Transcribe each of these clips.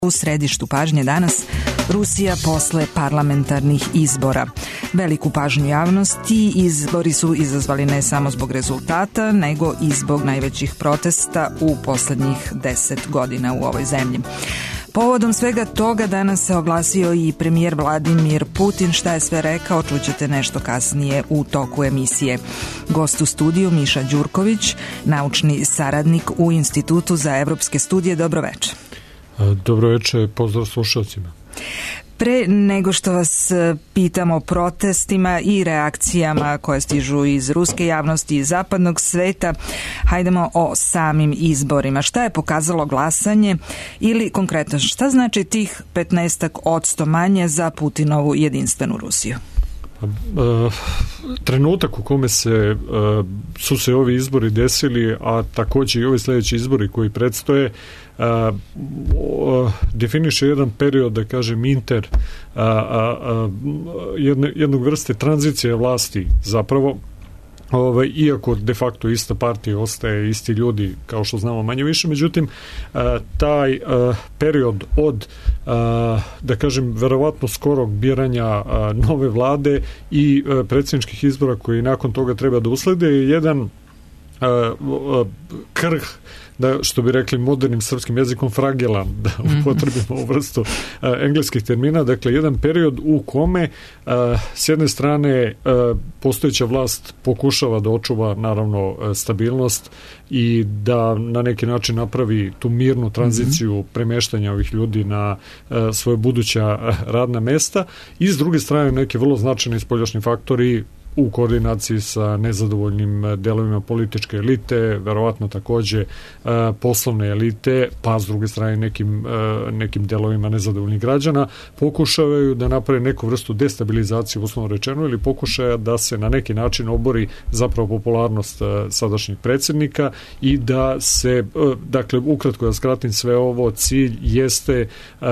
U središtu pažnje danas Rusija posle parlamentarnih izbora. Veliku pažnju javnosti izbori su izazvali ne samo zbog rezultata, nego i zbog najvećih protesta u poslednjih 10 godina u ovoj zemlji. Povodom svega toga danas se oglasio i premijer Vladimir Putin. Šta je sve rekao, čućete nešto kasnije u toku emisije. Gost u studiju Miša Đurković, naučni saradnik u Institutu za evropske studije. Dobro večer. Dobro večer, pozdrav slušalcima. Pre nego što vas pitamo o protestima i reakcijama koje stižu iz ruske javnosti i zapadnog sveta, hajdemo o samim izborima. Šta je pokazalo glasanje ili konkretno šta znači tih 15% manje za Putinovu jedinstvenu Rusiju? Trenutak u kome su se ovi izbori desili, a također i ovi sljedeći izbori koji predstoje, definiše jedan period, da kažem, jednog vrste tranzicije vlasti zapravo, iako de facto ista partija ostaje, isti ljudi, kao što znamo manje više, međutim taj period od da kažem verovatno skorog biranja nove vlade i predsjedničkih izbora koji nakon toga treba da uslede je jedan krh, da, što bi rekli modernim srpskim jezikom, fragilan, da upotrebimo ovu vrstu engleskih termina, dakle jedan period u kome s jedne strane postojeća vlast pokušava da očuva naravno stabilnost i da na neki način napravi tu mirnu tranziciju premeštanja ovih ljudi na svoje buduća radna mesta, i s druge strane neki vrlo značajni spoljašnji faktori u koordinaciji sa nezadovoljnim delovima političke elite, verovatno takođe poslovne elite, pa s druge strane nekim delovima nezadovoljnih građana, pokušavaju da naprave neku vrstu destabilizacije, uslovno rečeno, ili pokušaja da se na neki način obori zapravo popularnost sadašnjeg predsjednika i da se, dakle, ukratko da skratim sve ovo, cilj jeste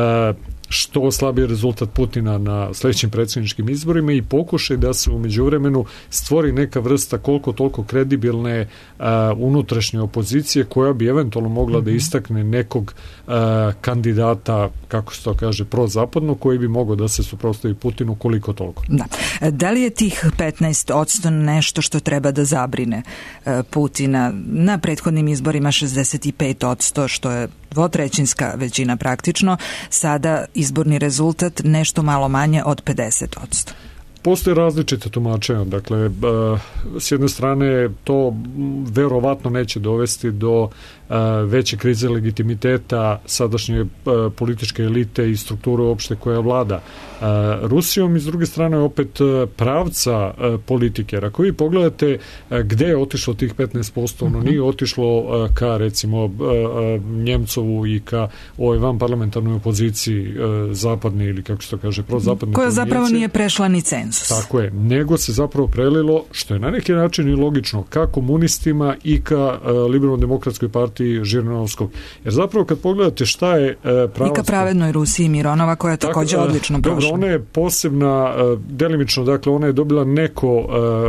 što slabiji rezultat Putina na sljedećim predsjedničkim izborima i pokušaj da se u međuvremenu stvori neka vrsta koliko toliko kredibilne unutrašnje opozicije koja bi eventualno mogla da istakne nekog kandidata, kako se to kaže, prozapadno, koji bi mogao da se suprotstavi Putinu koliko toliko. Da li je tih 15% nešto što treba da zabrine Putina? Na prethodnim izborima 65%, što je dvotrećinska većina praktično, sada izborni rezultat nešto malo manje od 50%. Postoje različite tumačenja, dakle, s jedne strane to verovatno neće dovesti do veće krize legitimiteta sadašnje političke elite i strukture uopšte koja vlada Rusijom, i s druge strane opet pravca politike. Jer ako vi pogledate gde je otišlo tih 15%, ono nije otišlo ka, recimo, Njemcovu i ka ovoj vanparlamentarnoj opoziciji zapadne, ili kako se to kaže, prozapadne, koja zapravo nije prešla ni cenzus. Tako je, nego se zapravo prelilo, što je na neki način i logično, ka komunistima i ka liberalno-demokratskoj partiji Žirinovskog. Jer zapravo kad pogledate šta je pravac... I ka pravednoj Rusiji Mironova, koja je također odlično prošla. Dobro, ona je posebna, delimično, dakle, ona je dobila neko,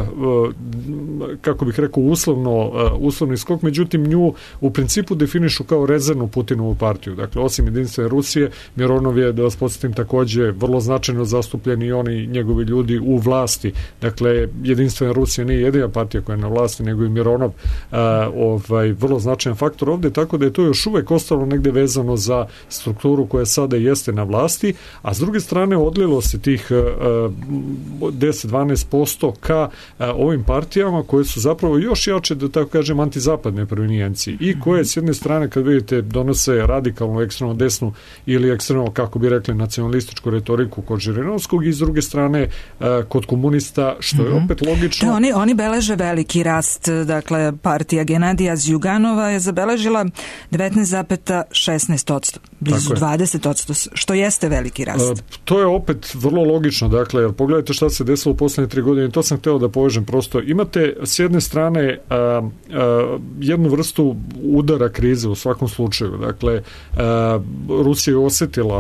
kako bih rekao, uslovni skok, međutim nju u principu definišu kao rezervnu Putinovu partiju. Dakle, osim jedinstvene Rusije, Mironov je, da vas podsjetim, također vrlo značajno zastupljen i oni njegovi ljudi u vlasti. Dakle, jedinstvena Rusija nije jedina partija koja je na vlasti, nego i Mironov vrlo značajan faktor ovdje, tako da je to još uvek ostalo negde vezano za strukturu koja sada jeste na vlasti, a s druge strane odlilo se tih 10-12% ka ovim partijama koje su zapravo još jače, da tako kažem, antizapadne provenijencije i koje s jedne strane, kad vidite, donose radikalnu, ekstremno desnu ili ekstremno, kako bi rekli, nacionalističku retoriku kod Žirinovskog, i s druge strane kod komunista, što je opet logično. Da, oni beleže veliki rast, dakle partija Genadija Zjuganova je zabeležila 19,16%, blizu 20%, što jeste veliki rast. To je opet vrlo logično, dakle, pogledajte šta se desilo u posljednje 3 godine, to sam hteo da povežem prosto. Imate s jedne strane jednu vrstu udara krize u svakom slučaju, dakle, Rusija je osjetila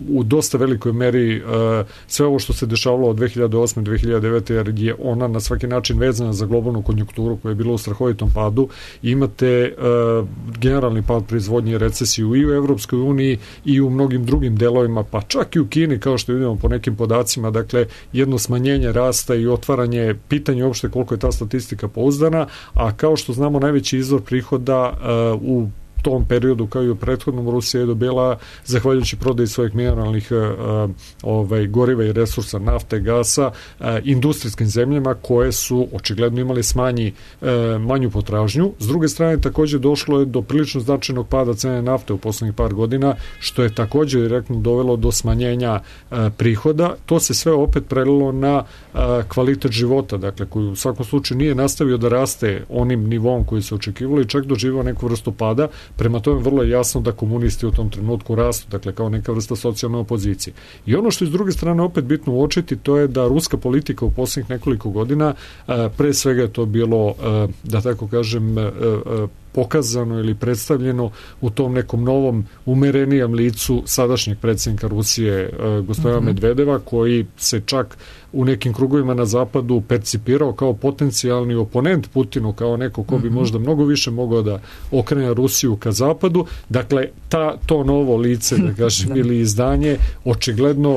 u dosta velikoj meri sve ovo što se dešavalo od 2008. 2009. jer je ona na svaki način vezana za globalnu konjunkturu koja je bila u strahovitom padu. Imate generalni pad proizvodnje i recesiju i u Evropskoj uniji i u mnogim drugim delovima, pa čak i u Kini, kao što vidimo po nekim podacima, dakle jedno smanjenje rasta i otvaranje, pitanje uopšte koliko je ta statistika pouzdana, a kao što znamo najveći izvor prihoda u tom periodu kao i u prethodnom Rusija je dobila zahvaljujući prodaji svojih mineralnih goriva i resursa nafte, gasa, industrijskim zemljama koje su očigledno imali manju potražnju. S druge strane takođe došlo je do prilično značajnog pada cene nafte u poslednjih par godina, što je takođe direktno dovelo do smanjenja prihoda. To se sve opet prelilo na kvalitet života, dakle koji u svakom slučaju nije nastavio da raste onim nivom koji se očekivalo i čak doživao neku vrstu pada. Prema tome vrlo je jasno da komunisti u tom trenutku rastu, dakle kao neka vrsta socijalne opozicije. I ono što je s druge strane opet bitno uočiti, to je da ruska politika u poslednjih nekoliko godina, pre svega je to bilo, da tako kažem, pokazano ili predstavljeno u tom nekom novom umerenijem licu sadašnjeg predsjednika Rusije, gospodina Medvedeva, koji se čak u nekim krugovima na zapadu percipirao kao potencijalni oponent Putinu, kao neko ko bi možda mnogo više mogao da okrene Rusiju ka zapadu. Dakle, to novo lice, da kažem, ili izdanje, očigledno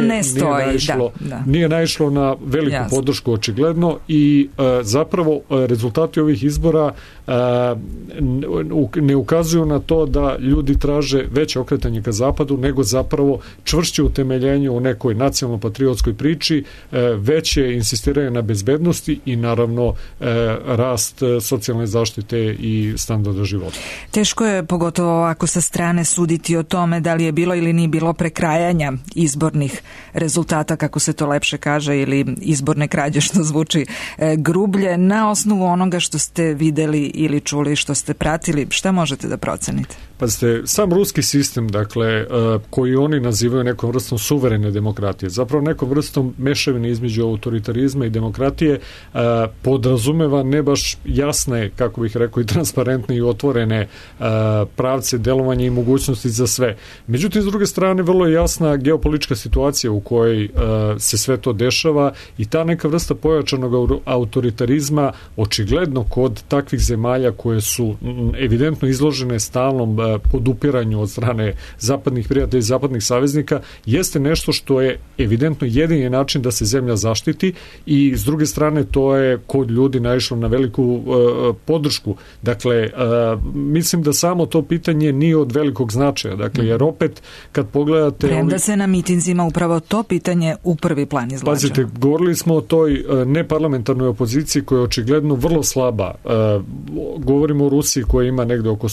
nije naišlo na veliku podršku, očigledno, i zapravo rezultati ovih izbora ne ukazuju na to da ljudi traže veće okretanje ka zapadu, nego zapravo čvršće utemeljenje u nekoj nacionalno-patriotskoj priči, veće insistiranje na bezbednosti i naravno rast socijalne zaštite i standarda života. Teško je, pogotovo ovako sa strane, suditi o tome da li je bilo ili nije bilo prekrajanja izbornih rezultata, kako se to lepše kaže, ili izborne krađe, što zvuči grublje, na osnovu onoga što ste videli ili čuli, što ste pratili. Šta možete da procenite? Pazite, sam ruski sistem, dakle, koji oni nazivaju nekom vrstom suverene demokratije, zapravo nekom vrstom mešavine između autoritarizma i demokratije, podrazumeva ne baš jasne, kako bih rekao, i transparentne i otvorene pravce delovanja i mogućnosti za sve. Međutim, s druge strane, vrlo je jasna geopolitička situacija u kojoj se sve to dešava i ta neka vrsta pojačanog autoritarizma očigledno kod takvih zemalja koje su evidentno izložene stalnom podupiranju od strane zapadnih prijatelja i zapadnih saveznika jeste nešto što je evidentno jedini način da se zemlja zaštiti, i s druge strane to je kod ljudi naišlo na veliku podršku. Dakle, mislim da samo to pitanje nije od velikog značaja, dakle, jer opet kad pogledate... Premda se na mitinzima upravo to pitanje u prvi plan izlača. Pazite, govorili smo o toj neparlamentarnoj opoziciji koja je očigledno vrlo slaba. Govorimo o Rusiji koja ima negde oko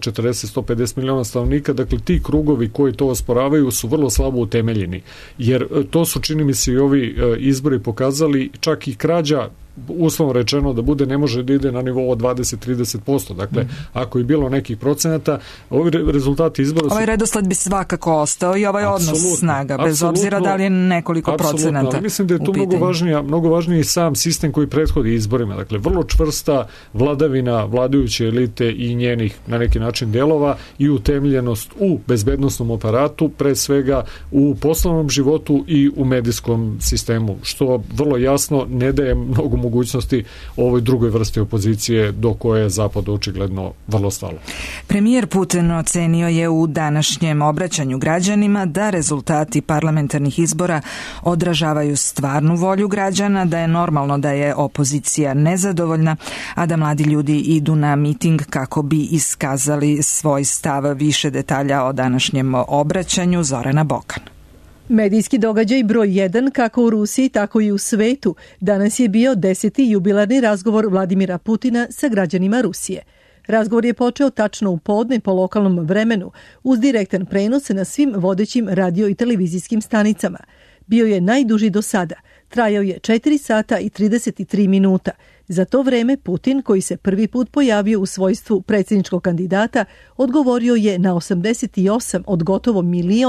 140-150 miliona stanovnika, dakle ti krugovi koji to osporavaju su vrlo slabo utemeljeni, jer to su, čini mi se, i ovi izbori pokazali, čak i krađa, uslovno rečeno da bude, ne može da ide na nivou od 20-30%. Dakle, ako je bilo nekih procenata, ovi rezultati izbora... Ovaj redosled bi svakako ostao i ovaj odnos snaga, bez obzira da li je nekoliko procenata. Ali mislim da je tu mnogo važniji sam sistem koji prethodi izborima. Dakle, vrlo čvrsta vladavina vladajuće elite i njenih, na neki način, delova i utemeljenost u bezbednosnom aparatu, pre svega u poslovnom životu i u medijskom sistemu, što vrlo jasno ne daje mnogo mogućnosti ovoj drugoj vrsti opozicije do koje je Zapad očigledno vrlo stalo. Premijer Putin ocenio je u današnjem obraćanju građanima da rezultati parlamentarnih izbora odražavaju stvarnu volju građana, da je normalno da je opozicija nezadovoljna, a da mladi ljudi idu na miting kako bi iskazali svoj stav. Više detalja o današnjem obraćanju Zorana Bokan. Medijski događaj broj 1 kako u Rusiji, tako i u svetu danas je bio 10. jubilarni razgovor Vladimira Putina sa građanima Rusije. Razgovor je počeo tačno u podne po lokalnom vremenu uz direktan prenos na svim vodećim radio i televizijskim stanicama. Bio je najduži do sada. Trajao je 4 sata i 33 minuta. Za to vreme Putin, koji se prvi put pojavio u svojstvu predsjedničkog kandidata, odgovorio je na 88 od gotovo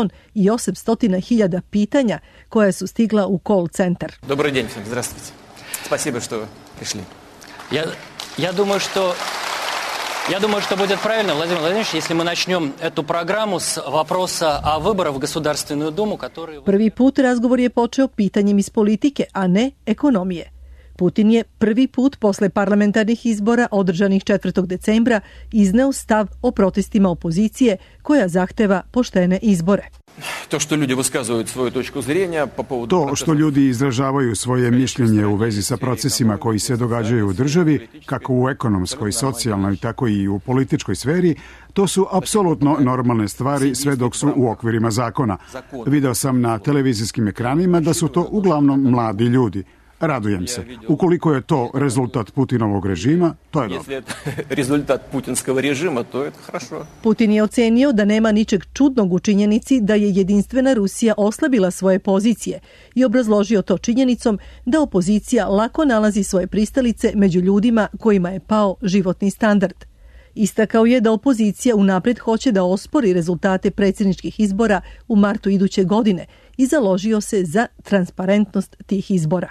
1.800.000 pitanja koja su stigla u call centar. Добрый день всем, здравствуйте. Спасибо, что пришли. Я думаю, что Я думаю, что будет правильно, Владимир Владимирович, если мы начнем эту программу с вопроса о выборах в Государственную Думу, которые... Prvi put razgovor je počeo pitanjem iz politike, a ne ekonomije. Putin je prvi put posle parlamentarnih izbora održanih 4. decembra izneo stav o protestima opozicije koja zahteva poštene izbore. To što ljudi izražavaju svoje mišljenje u vezi sa procesima koji se događaju u državi, kako u ekonomskoj, socijalnoj, tako i u političkoj sferi, to su apsolutno normalne stvari sve dok su u okvirima zakona. Video sam na televizijskim ekranima da su to uglavnom mladi ljudi. Radujem se. Ukoliko je to rezultat Putinovog režima, to je dobro. Putin je ocenio da nema ničeg čudnog u činjenici da je jedinstvena Rusija oslabila svoje pozicije i obrazložio to činjenicom da opozicija lako nalazi svoje pristalice među ljudima kojima je pao životni standard. Istakao je da opozicija unapred hoće da ospori rezultate predsjedničkih izbora u martu iduće godine i založio se za transparentnost tih izbora.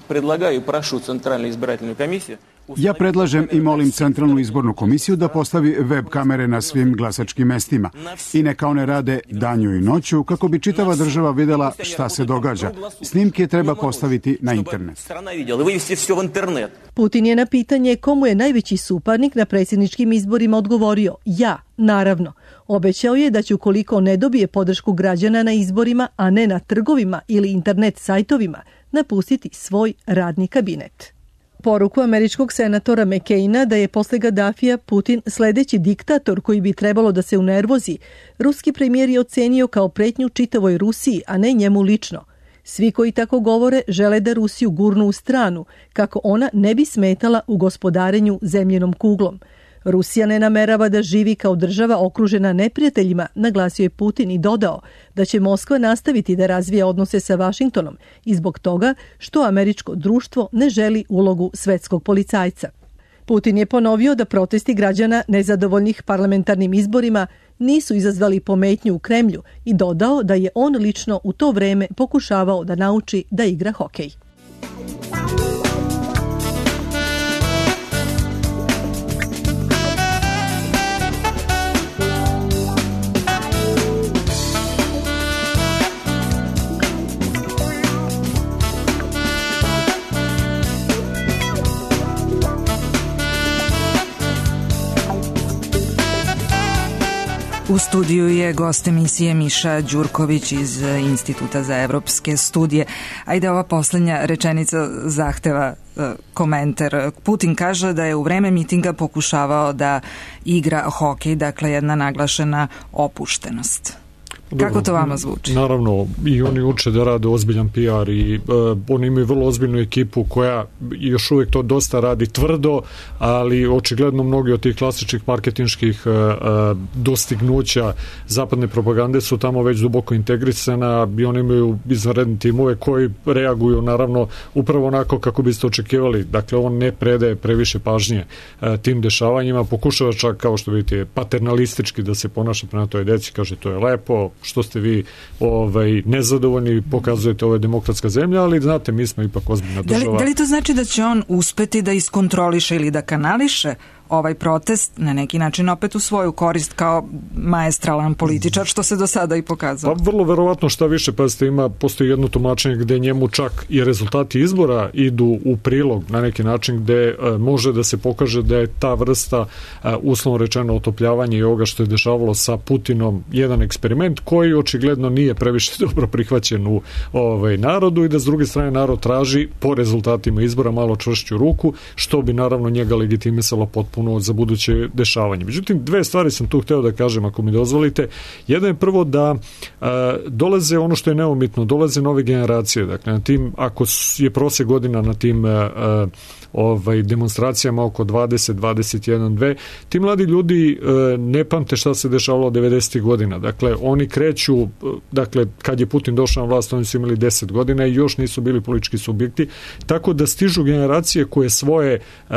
Ja predlažem i molim Centralnu izbornu komisiju da postavi web kamere na svim glasačkim mestima i neka one rade danju i noću kako bi čitava država videla šta se događa. Snimke treba postaviti na internet. Putin je na pitanje komu je najveći suparnik na predsjedničkim izborima odgovorio: ja, naravno. Obećao je da će ukoliko ne dobije podršku građana na izborima, a ne na trgovima ili internet sajtovima, napustiti svoj radni kabinet. Poruku američkog senatora McCaina da je posle Gaddafija Putin sledeći diktator koji bi trebalo da se unervozi, ruski premijer je ocenio kao pretnju čitavoj Rusiji, a ne njemu lično. Svi koji tako govore žele da Rusiju gurnu u stranu, kako ona ne bi smetala u gospodarenju zemljenom kuglom. Rusija ne namerava da živi kao država okružena neprijateljima, naglasio je Putin i dodao da će Moskva nastaviti da razvija odnose sa Vašingtonom i zbog toga što američko društvo ne želi ulogu svetskog policajca. Putin je ponovio da protesti građana nezadovoljnih parlamentarnim izborima nisu izazvali pometnju u Kremlju i dodao da je on lično u to vreme pokušavao da nauči da igra hokej. U studiju je gost emisije Miša Đurković iz Instituta za evropske studije. Ajde, ova poslednja rečenica zahteva komentar. Putin kaže da je u vreme mitinga pokušavao da igra hokej, dakle jedna naglašena opuštenost. Kako to vama zvuči? Naravno, i oni uče da rade ozbiljan PR i oni imaju vrlo ozbiljnu ekipu koja još uvijek to dosta radi tvrdo, ali očigledno mnogi od tih klasičnih marketinških dostignuća zapadne propagande su tamo već duboko integrisana i oni imaju izvanredne timove koji reaguju naravno upravo onako kako biste očekivali. Dakle, on ne predaje previše pažnje tim dešavanjima, pokušava čak, kao što vidite, paternalistički da se ponaša prema toj deci, kaže to je lepo, što ste vi nezadovoljni, pokazujete ovo je demokratska zemlja, ali znate, mi smo ipak ozbiljna država. Da li to znači da će on uspeti da iskontroliše ili da kanališe ovaj protest na neki način opet u svoju korist kao maestralan političar, što se do sada i pokazalo? Pa vrlo verovatno, šta više, postoji jedno tumačenje gde njemu čak i rezultati izbora idu u prilog na neki način gde može da se pokaže da je ta vrsta uslovno rečeno otopljavanja i ovoga što je dešavalo sa Putinom jedan eksperiment koji očigledno nije previše dobro prihvaćen u narodu i da s druge strane narod traži po rezultatima izbora malo čvršću ruku, što bi naravno njega legitimisalo potpuno za buduće dešavanje. Međutim, dve stvari sam tu hteo da kažem, ako mi dozvolite. Jedan je prvo da dolaze ono što je neumitno, dolaze nove generacije. Dakle, na tim, ako je prosek godina na tim demonstracijama oko 20, 21, 2, ti mladi ljudi ne pamte šta se dešavalo 90. godina. Dakle, oni kreću, dakle, kad je Putin došao na vlast, oni su imali 10 godina i još nisu bili politički subjekti, tako da stižu generacije koje svoje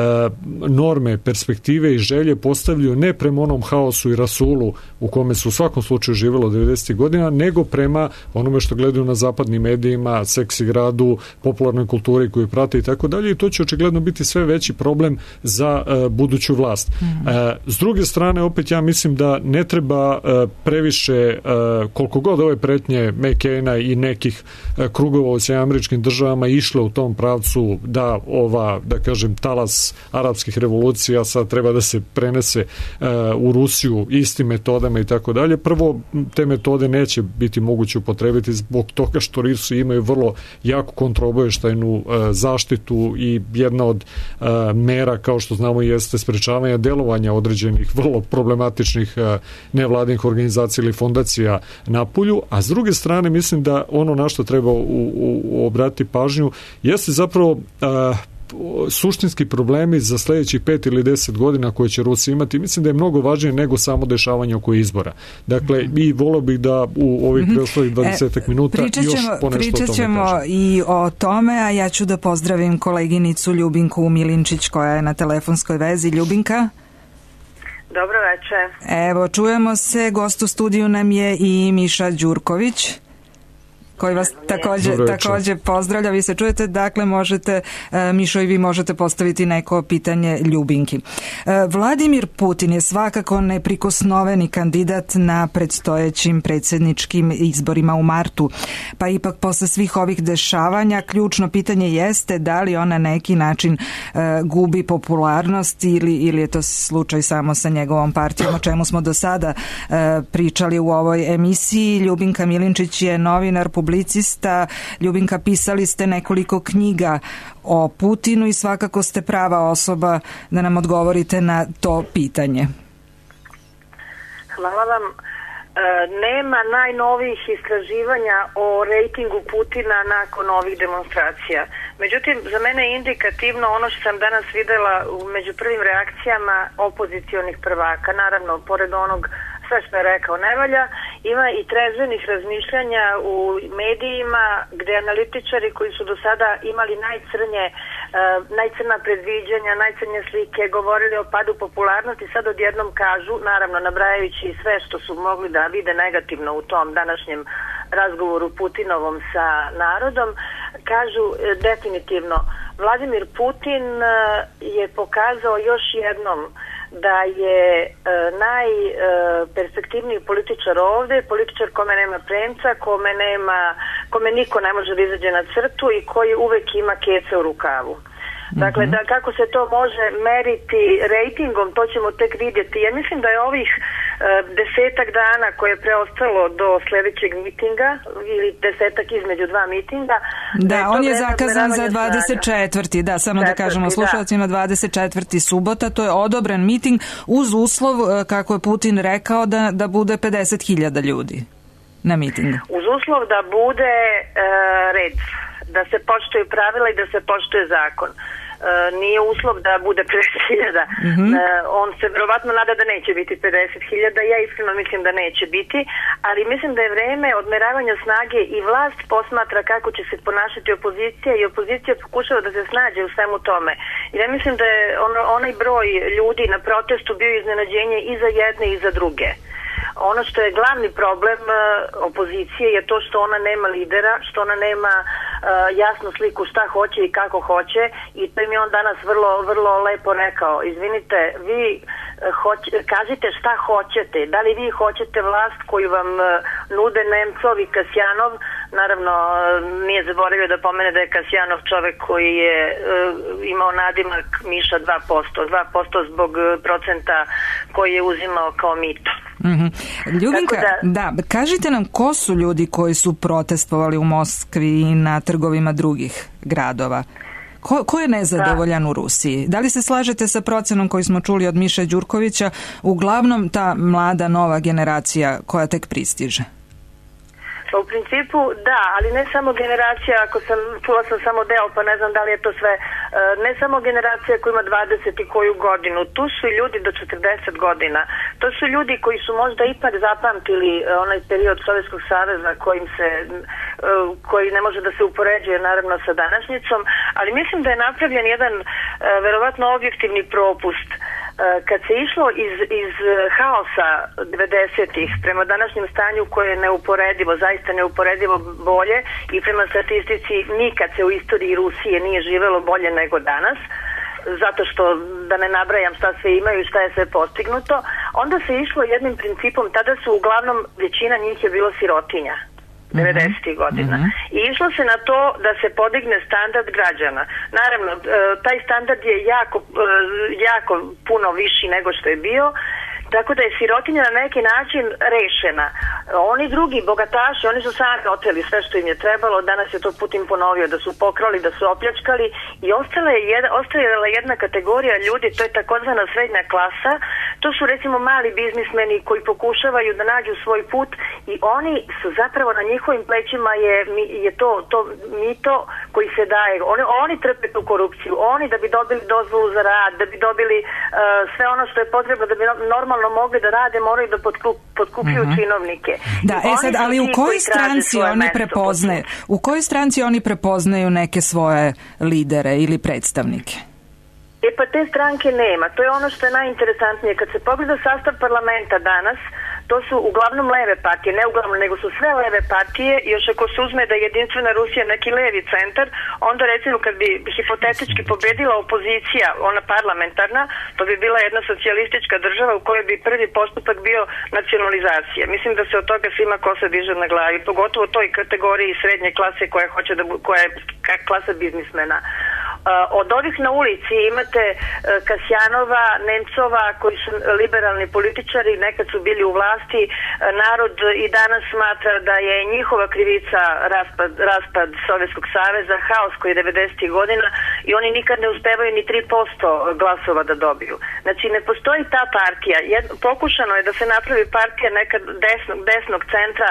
norme, perspektive i želje postavljaju ne prema onom haosu i rasulu u kome su u svakom slučaju živjelo 90. godina, nego prema onome što gledaju na zapadnim medijima, seksi gradu, popularnoj kulturi koju prate i tako dalje, i to će očigledno biti sve veći problem za buduću vlast. S druge strane, opet ja mislim da ne treba previše, koliko god ove pretnje McCaina i nekih krugova u Sjedinjenim Američkim Državama išle u tom pravcu da da kažem, talas arapskih revolucija sad treba da se prenese u Rusiju istim metodama i tako dalje. Prvo, te metode neće biti moguće upotrebiti zbog toga što Rusi imaju vrlo jako kontraobavještajnu zaštitu i jedna od mera, kao što znamo, jeste sprečavanje delovanja određenih vrlo problematičnih nevladinih organizacija ili fondacija napolju, a s druge strane mislim da ono na što treba obratiti pažnju jeste zapravo suštinski problemi za sljedećih 5 ili 10 godina koje će Rusi imati. Mislim da je mnogo važnije nego samo dešavanje oko izbora. Dakle, i volio bih da u ovih preostalih 20 minuta još ponešto o tome pričat ćemo i o tome, a ja ću da pozdravim koleginicu Ljubinku Milinčić koja je na telefonskoj vezi. Ljubinka? Dobro večer. Evo, čujemo se. Gost u studiju nam je i Miša Đurković, koji vas također pozdravlja. Vi se čujete, dakle možete, Mišo, i vi možete postaviti neko pitanje Ljubinki. Vladimir Putin je svakako neprikosnoveni kandidat na predstojećim predsjedničkim izborima u martu. Pa ipak posle svih ovih dešavanja ključno pitanje jeste da li on na neki način gubi popularnost ili je to slučaj samo sa njegovom partijom, o čemu smo do sada pričali u ovoj emisiji. Ljubinka Milinčić je novinar, publicista. Ljubinka, pisali ste nekoliko knjiga o Putinu i svakako ste prava osoba da nam odgovorite na to pitanje. Hvala vam. Nema najnovijih istraživanja o rejtingu Putina nakon ovih demonstracija. Međutim, za mene je indikativno ono što sam danas videla među prvim reakcijama opozicionih prvaka. Naravno, pored onog sve što je rekao ne valja, ima i trezvenih razmišljanja u medijima gde analitičari koji su do sada imali najcrna predviđanja, najcrnje slike, govorili o padu popularnosti, sad odjednom kažu, naravno nabrajajući sve što su mogli da vide negativno u tom današnjem razgovoru Putinovom sa narodom, kažu definitivno Vladimir Putin je pokazao još jednom da je najperspektivniji političar ovde, političar kome nema premca, kome niko ne može da izađe na crtu i koji uvek ima kece u rukavu. Dakle, da kako se to može meriti rejtingom, to ćemo tek vidjeti. Ja mislim da je ovih 10 dana koje je preostalo do sljedećeg mitinga ili 10 između 2 mitinga. Da, on je zakazan za 24. Da, samo da kažemo slušalcima, 24. subota, to je odobren miting uz uslov, kako je Putin rekao, da bude 50.000 ljudi na mitingu. Uz uslov da bude red, da se poštuju pravila i da se poštuje zakon. Nije uslov da bude 50.000. On se verovatno nada da neće biti 50.000. Ja iskreno mislim da neće biti, ali mislim da je vreme odmeravanja snage i vlast posmatra kako će se ponašati opozicija i opozicija pokušava da se snađe u svemu tome. I ja mislim da je onaj broj ljudi na protestu bio iznenađenje i za jedne i za druge. Ono što je glavni problem opozicije je to što ona nema lidera, što ona nema jasnu sliku šta hoće i kako hoće, i to im je on danas vrlo, vrlo lepo rekao. Izvinite, vi kažite šta hoćete, da li vi hoćete vlast koju vam nude Nemcov i Kasjanov. Naravno, nije zaboravio da pomene da je Kasjanov čovek koji je imao nadimak Miša 2% zbog procenta koji je uzimao kao mito. Ljubinka, da, kažite nam ko su ljudi koji su protestovali u Moskvi i na trgovima drugih gradova? Ko je nezadovoljan u Rusiji? Da li se slažete sa procenom koju smo čuli od Miše Đurkovića, uglavnom ta mlada nova generacija koja tek pristiže? U principu da, ali ne samo generacija, čula sam samo deo, pa ne znam da li je to sve, ne samo generacija koja ima 20 i koju godinu, tu su i ljudi do 40 godina, to su ljudi koji su možda ipak zapamtili onaj period Sovjetskog saveza koji ne može da se upoređuje naravno sa današnjicom, ali mislim da je napravljen jedan verovatno objektivni propust. Kad se išlo iz haosa 90-ih prema današnjem stanju koje je neuporedivo, zaista neuporedivo bolje, i prema statistici nikad se u istoriji Rusije nije živelo bolje nego danas, zato što da ne nabrajam šta sve imaju i šta je sve postignuto, onda se išlo jednim principom, tada su uglavnom većina njih je bilo sirotinja 90. godina. I išlo se na to da se podigne standard građana. Naravno, taj standard je jako puno viši nego što je bio, tako da je sirotinja na neki način rešena. Oni drugi bogataši, oni su sami oteli sve što im je trebalo, danas je to Putin ponovio, da su pokrali, da su opljačkali i ostajala jedna kategorija ljudi, to je takozvana srednja klasa, to su recimo mali biznismeni koji pokušavaju da nađu svoj put i oni su zapravo na njihovim plećima je to mito koji se daje. Oni trpe tu korupciju, oni da bi dobili dozvolu za rad, da bi dobili sve ono što je potrebno da bi normalno mogli da rade, moraju da potkupljuju činovnike. Da, sad, ali u kojoj stranci oni prepoznaju? U kojoj stranci oni prepoznaju neke svoje lidere ili predstavnike? Pa te stranke nema. To je ono što je najinteresantnije. Kad se pogleda sastav parlamenta danas, to su uglavnom leve partije, ne uglavnom, nego su sve leve partije. Još ako se uzme da je Jedinstvena Rusija neki levi centar, onda recimo kad bi hipotetički pobedila opozicija, ona parlamentarna, to bi bila jedna socijalistička država u kojoj bi prvi postupak bio nacionalizacija. Mislim da se od toga svima kosa diže na glavi, pogotovo toj kategoriji srednje klase koja je klasa biznismena. Od ovih na ulici imate Kasjanova, Nemcova, koji su liberalni političari, nekad su bili u vlasti. Narod i danas smatra da je njihova krivica raspad Sovjetskog saveza, haos koji je 90. godina i oni nikad ne uspevaju ni 3% glasova da dobiju. Znači ne postoji ta partija. Pokušano je da se napravi partija nekad desnog centra,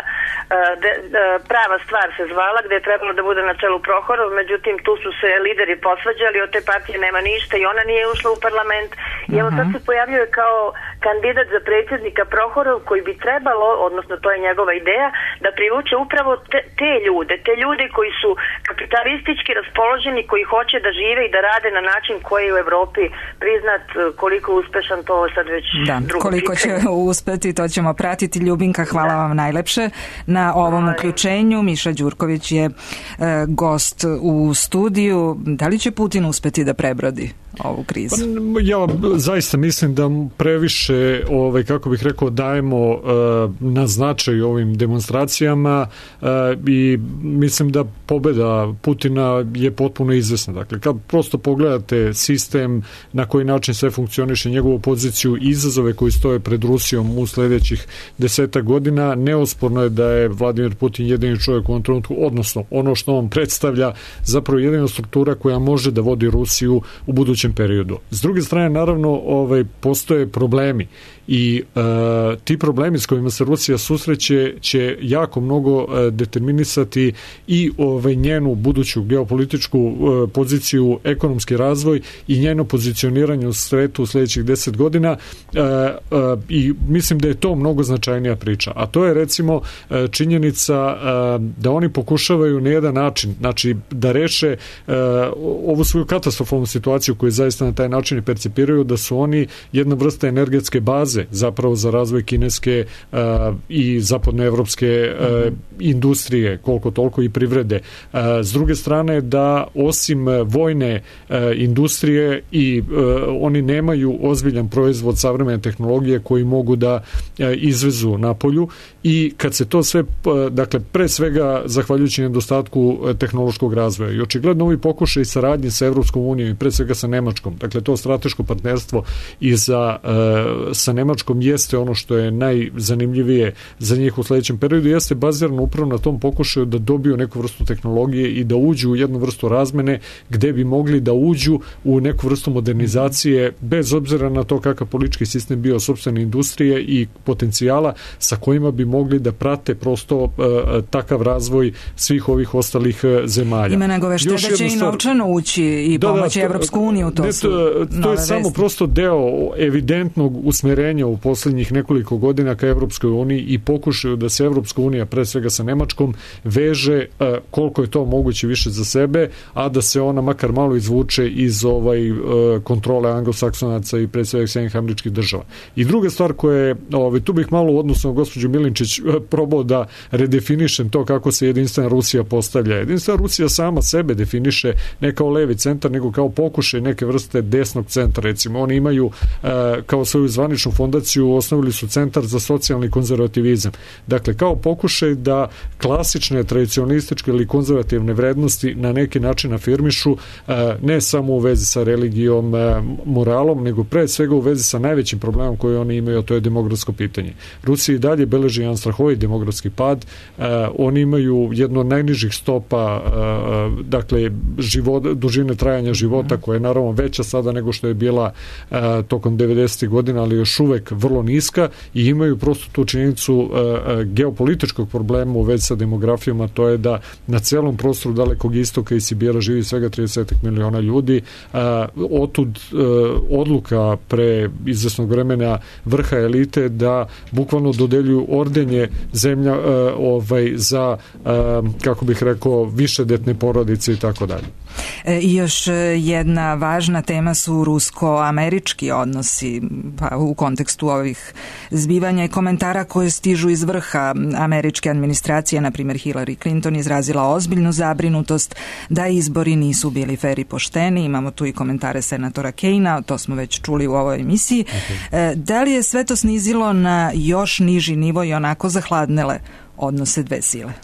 prava stvar se zvala, gde je trebalo da bude na čelu Prohorov, međutim tu su se lideri posvađali, od te partije nema ništa i ona nije ušla u parlament. I evo sad se pojavljuje kao kandidat za predsjednika Prohorov koji bi trebalo, odnosno to je njegova ideja, da privuče upravo te ljude koji su kapitalistički raspoloženi, koji hoće da žive i da rade na način koji je u Evropi priznat. Koliko uspešan, to sad već drugo koliko pitanje. će uspeti, to ćemo pratiti. Ljubinka, hvala vam najlepše na ovom uključenju. Miša Đurković je gost u studiju. Da li će Putin uspeti da prebrodi ovu krizu? Ja zaista mislim da previše, kako bih rekao, dajemo na značaju ovim demonstracijama i mislim da pobeda Putina je potpuno izvesna. Dakle, kad prosto pogledate sistem na koji način sve funkcioniše, njegovu poziciju, izazove koji stoje pred Rusijom u sledećih 10 godina, neosporno je da je Vladimir Putin jedini čovjek u ovom trenutku, odnosno ono što on predstavlja, zapravo jedina struktura koja može da vodi Rusiju u budućem periodu. S druge strane, naravno, postoje problemi i ti problemi s kojima se Rusija susreće će jako mnogo determinisati i njenu buduću geopolitičku poziciju, ekonomski razvoj i njeno pozicioniranje u svetu u sledećih 10 godina i mislim da je to mnogo značajnija priča. A to je recimo činjenica da oni pokušavaju na jedan način, znači da reše ovu svoju katastrofalnu situaciju koju zaista na taj način percipiraju, da su oni jedna vrsta energetske baze zapravo za razvoj kineske i zapadnoevropske industrije, koliko toliko i privrede. S druge strane, da osim vojne industrije i oni nemaju ozbiljan proizvod savremene tehnologije koji mogu da izvezu napolju i kad se to sve, dakle, pre svega zahvaljujući nedostatku tehnološkog razvoja i očigledno ovi pokušaj saradnje sa Evropskom unijom i pre svega sa Nemačkom, dakle to strateško partnerstvo i sa Nemačkom jeste ono što je najzanimljivije za njih u sledećem periodu, jeste bazirano upravo na tom pokušaju da dobiju neku vrstu tehnologije i da uđu u jednu vrstu razmene gde bi mogli da uđu u neku vrstu modernizacije bez obzira na to kakav politički sistem bio sopstvene industrije i potencijala sa kojima bi mogli da prate prosto takav razvoj svih ovih ostalih zemalja. Ima nagovešta da će i novčano ući i pomoći Evropsku uniju, to je samo prosto deo evidentnog usmerenja u poslednjih nekoliko godina ka Evropskoj uniji i pokušaju da se Evropska unija, pre svega sa Nemačkom, veže koliko je to moguće više za sebe, a da se ona makar malo izvuče iz kontrole anglosaksonaca i pre svega Sjedinjenih Američkih Država. I druga stvar koja je, tu bih malo u odnosu na gospođu Milinčić probao da redefinišem to kako se Jedinstvena Rusija postavlja. Jedinstvena Rusija sama sebe definiše ne kao levi centar, nego kao pokušaj neke neke vrste desnog centra. Recimo, oni imaju kao svoju zvaničnu fondaciju, osnovili su Centar za socijalni konzervativizam. Dakle, kao pokušaj da klasične, tradicionalističke ili konzervativne vrednosti na neki način afirmišu, ne samo u vezi sa religijom, moralom, nego pre svega u vezi sa najvećim problemom koji oni imaju, a to je demografsko pitanje. Rusija i dalje beleži jedan strahovit demografski pad, oni imaju jedno od najnižih stopa dakle dužine trajanja života, koja je naravno veća sada nego što je bila tokom 90. godina, ali još uvek vrlo niska, i imaju prosto tu činjenicu geopolitičkog problema u vezi sa demografijom, a to je da na celom prostoru Dalekog istoka i Sibira živi svega 30 miliona ljudi. Otud odluka pre izvesnog vremena vrha elite da bukvalno dodeljuju ordenje zemlja za, kako bih rekao, višedetne porodice i tako dalje. I još jedna važna tema su rusko-američki odnosi, pa u kontekstu ovih zbivanja i komentara koje stižu iz vrha američke administracije. Na primjer, Hillary Clinton izrazila ozbiljnu zabrinutost da izbori nisu bili fer i pošteni. Imamo tu i komentare senatora Keina, to smo već čuli u ovoj emisiji. Da li je sve to snizilo na još niži nivo i onako zahladnele odnose dve sile?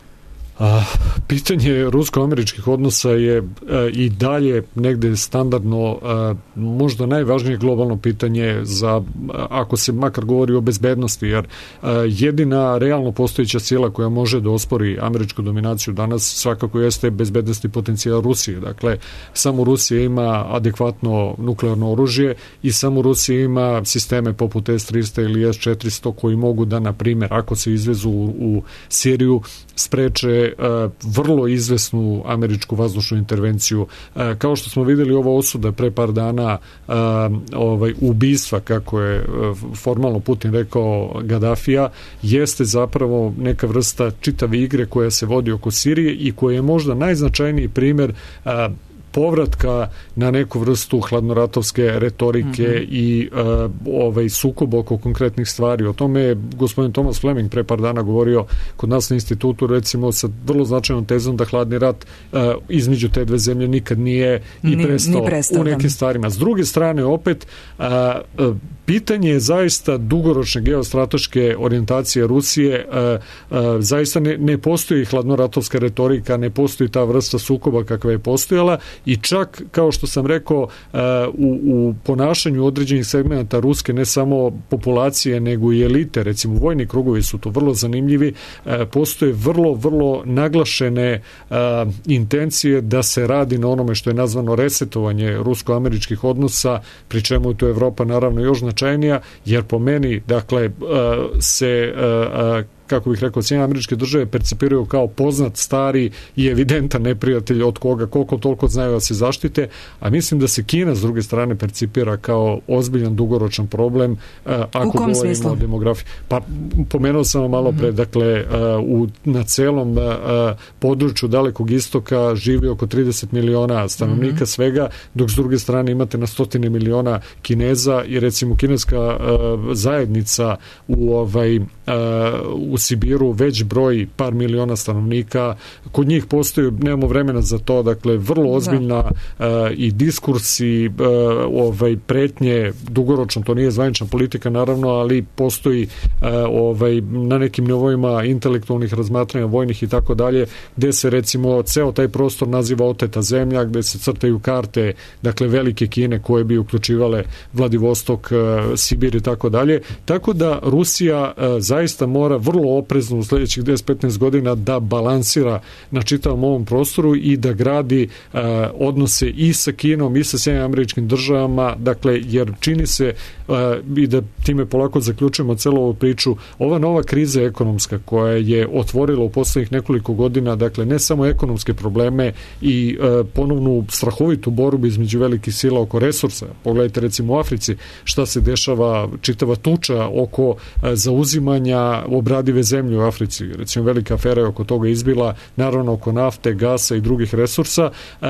Pitanje rusko-američkih odnosa je i dalje negde standardno, možda najvažnije globalno pitanje za, ako se makar govori o bezbednosti, jer jedina realno postojeća sila koja može da ospori američku dominaciju danas svakako jeste bezbednosti potencijal Rusije. Dakle, samo Rusija ima adekvatno nuklearno oružje i samo Rusija ima sisteme poput S-300 ili S-400 koji mogu da, na primjer, ako se izvezu u Siriju, spreče vrlo izvesnu američku vazdušnu intervenciju. Kao što smo videli, ova osuda pre par dana ubistva, kako je formalno Putin rekao, Gadafija, jeste zapravo neka vrsta čitave igre koja se vodi oko Sirije i koja je možda najznačajniji primer povratka na neku vrstu hladnoratovske retorike i sukoba oko konkretnih stvari. O tome je gospodin Thomas Fleming pre par dana govorio kod nas na institutu, recimo sa vrlo značajnom tezom da hladni rat između te dve zemlje nikad nije ni prestao u nekim stvarima. S druge strane, opet, pitanje je zaista dugoročne geostrateške orijentacije Rusije. Zaista ne postoji hladnoratovska retorika, ne postoji ta vrsta sukoba kakva je postojala, i čak, kao što sam rekao, u ponašanju određenih segmenta ruske, ne samo populacije, nego i elite, recimo vojni krugovi su tu vrlo zanimljivi, postoje vrlo naglašene intencije da se radi na onome što je nazvano resetovanje rusko-američkih odnosa, pri čemu je to Evropa naravno još značajnija, jer po meni, dakle, se kako bih rekao, Sjedinjene Američke Države percipiraju kao poznat, stari i evidentan neprijatelj od koga koliko toliko znaju da se zaštite, a mislim da se Kina s druge strane percipira kao ozbiljan dugoročan problem ako govorimo o demografiji. Pa pomenuo sam malo pre, dakle, na celom području Dalekog istoka živi oko 30 miliona stanovnika svega, dok s druge strane imate na stotine miliona Kineza i recimo kineska zajednica u Sibiru već broji par miliona stanovnika. Kod njih postoji, nemamo vremena za to, dakle, vrlo ozbiljna i diskurs i pretnje dugoročno, to nije zvanična politika naravno, ali postoji na nekim nivoima intelektualnih razmatranja, vojnih i tako dalje, gde se recimo ceo taj prostor naziva oteta zemlja, gde se crtaju karte, dakle, velike Kine koje bi uključivale Vladivostok, Sibir i tako dalje. Tako da Rusija zaista mora vrlo oprezno u sledećih 10-15 godina da balansira na čitavom ovom prostoru i da gradi odnose i sa Kinom i sa Sjedinjenim Američkim Državama, dakle, jer čini se, i da time polako zaključujemo celu ovu priču, ova nova kriza ekonomska koja je otvorila u poslednjih nekoliko godina, dakle, ne samo ekonomske probleme i ponovnu strahovitu borbu između velikih sila oko resursa. Pogledajte recimo u Africi šta se dešava, čitava tuča oko zauzimanja obradive zemlje u Africi. Recimo velika afera je oko toga izbila, naravno oko nafte, gasa i drugih resursa.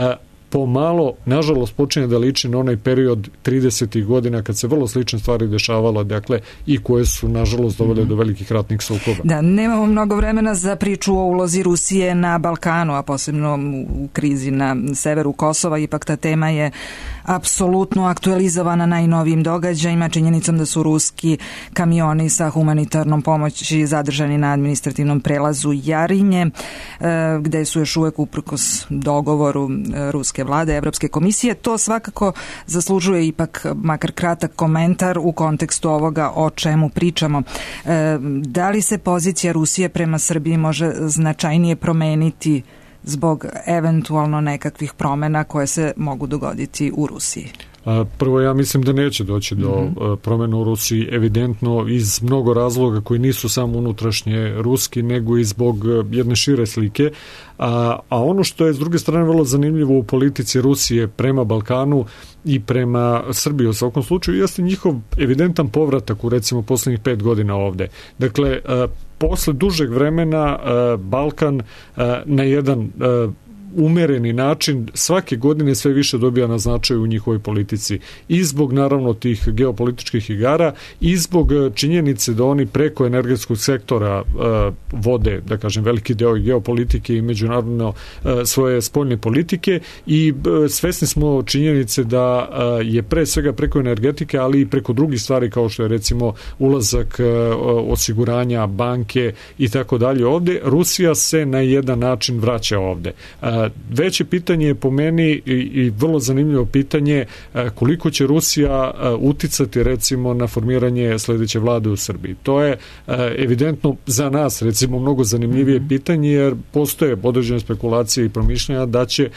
pomalo, nažalost, počinje da liči na onaj period 30. godina kad se vrlo slične stvari dešavalo, dakle, i koje su, nažalost, dovele do velikih ratnih sukoba. Da, nemamo mnogo vremena za priču o ulozi Rusije na Balkanu, a posebno u krizi na severu Kosova. Ipak ta tema je apsolutno aktualizovana najnovijim događajima, činjenicom da su ruski kamioni sa humanitarnom pomoći zadržani na administrativnom prelazu Jarinje, gde su još uvek uprkos dogovoru ruske vlade, Evropske komisije. To svakako zaslužuje ipak makar kratak komentar u kontekstu ovoga o čemu pričamo. Da li se pozicija Rusije prema Srbiji može značajnije promeniti zbog eventualno nekakvih promena koje se mogu dogoditi u Rusiji? Prvo, ja mislim da neće doći do promjena u Rusiji, evidentno iz mnogo razloga koji nisu samo unutrašnje ruski, nego i zbog jedne šire slike. A ono što je s druge strane vrlo zanimljivo u politici Rusije prema Balkanu i prema Srbiji u svakom slučaju jeste njihov evidentan povratak u recimo posljednjih 5 godina ovde. Dakle, posle dužeg vremena Balkan na jedan umereni način svake godine sve više dobija na značaju u njihovoj politici i zbog naravno tih geopolitičkih igara i zbog činjenice da oni preko energetskog sektora vode, da kažem, veliki deo geopolitike i međunarodno svoje spoljne politike i svesni smo činjenice da je pre svega preko energetike, ali i preko drugih stvari kao što je recimo ulazak osiguranja, banke i tako dalje ovde, Rusija se na jedan način vraća ovde. Veće pitanje je po meni i vrlo zanimljivo pitanje koliko će Rusija uticati recimo na formiranje sledeće vlade u Srbiji. To je evidentno za nas recimo mnogo zanimljivije pitanje jer postoje određene spekulacije i promišljanja da će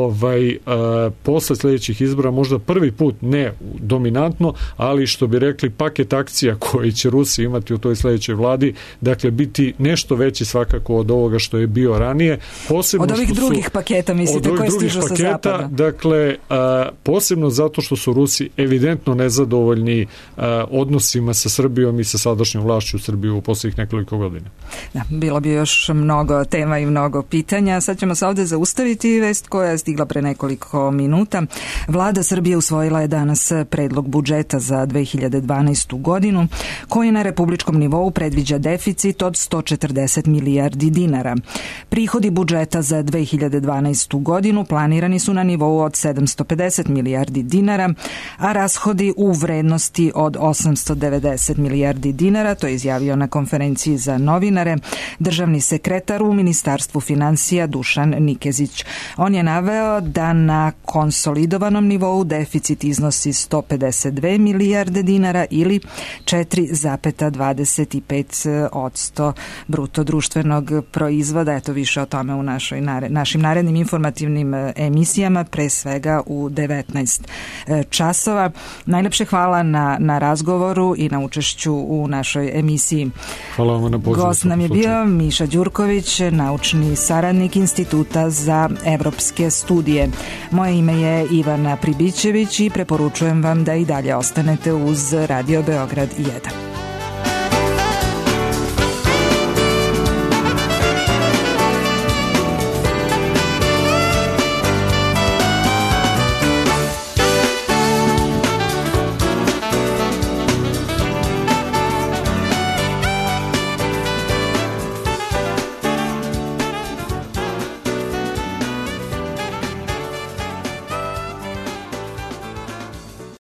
posle sledećih izbora možda prvi put ne dominantno, ali što bi rekli paket akcija koji će Rusija imati u toj sledećoj vladi, dakle biti nešto veći svakako od ovoga što je bio ranije. Posebno od ovih drugih paketa, mislite, koje stižu sa zapada? Dakle, posebno zato što su Rusi evidentno nezadovoljni odnosima sa Srbijom i sa sadašnjom vlašću u Srbiji u posljednjih nekoliko godina. Da, bilo bi još mnogo tema i mnogo pitanja. Sad ćemo se ovde zaustaviti. Vest koja je stigla pre nekoliko minuta. Vlada Srbije usvojila je danas predlog budžeta za 2012. godinu, koji na republičkom nivou predviđa deficit od 140 milijardi dinara. Prihodi budžeta za 2012. godinu planirani su na nivou od 750 milijardi dinara, a rashodi u vrednosti od 890 milijardi dinara, to je izjavio na konferenciji za novinare državni sekretar u Ministarstvu finansija Dušan Nikezić. On je naveo da na konsolidovanom nivou deficit iznosi 152 milijarde dinara ili 4,25% bruto društvenog proizvoda. Eto, više o tome u našim narednim informativnim emisijama, pre svega u 19 časova. Najlepše hvala na razgovoru i na učešću u našoj emisiji. Hvala vam na pozivu. Gost nam je bio Miša Đurković, naučni saradnik Instituta za evropske studije. Moje ime je Ivana Pribićević i preporučujem vam da i dalje ostanete uz Radio Beograd 1.